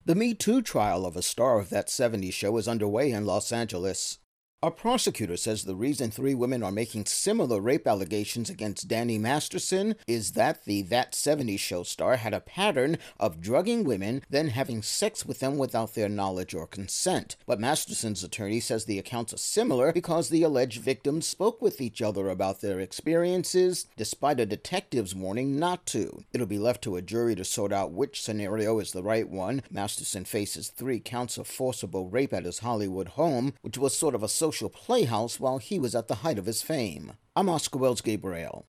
The Me Too trial of a star of That 70s Show is underway in Los Angeles. A prosecutor says the reason three women are making similar rape allegations against Danny Masterson is that the That 70s Show star had a pattern of drugging women, then having sex with them without their knowledge or consent. But Masterson's attorney says the accounts are similar because the alleged victims spoke with each other about their experiences, despite a detective's warning not to. It'll be left to a jury to sort out which scenario is the right one. Masterson faces 3 counts of forcible rape at his Hollywood home, which was sort of a social playhouse while he was at the height of his fame. I'm Oscar Wells Gabriel.